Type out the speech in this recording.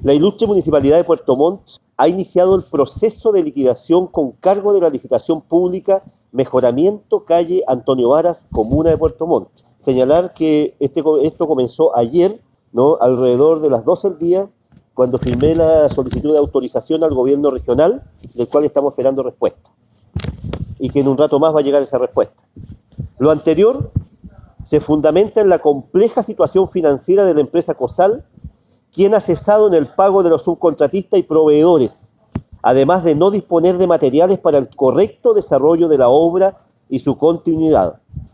La ilustre Municipalidad de Puerto Montt ha iniciado el proceso de liquidación con cargo de la licitación pública Mejoramiento Calle Antonio Varas, Comuna de Puerto Montt. Señalar que esto comenzó ayer, ¿no?, alrededor de las 12 del día, cuando firmé la solicitud de autorización al gobierno regional, del cual estamos esperando respuesta. Y que en un rato más va a llegar esa respuesta. Lo anterior se fundamenta en la compleja situación financiera de la empresa COSAL, quien ha cesado en el pago de los subcontratistas y proveedores, además de no disponer de materiales para el correcto desarrollo de la obra y su continuidad.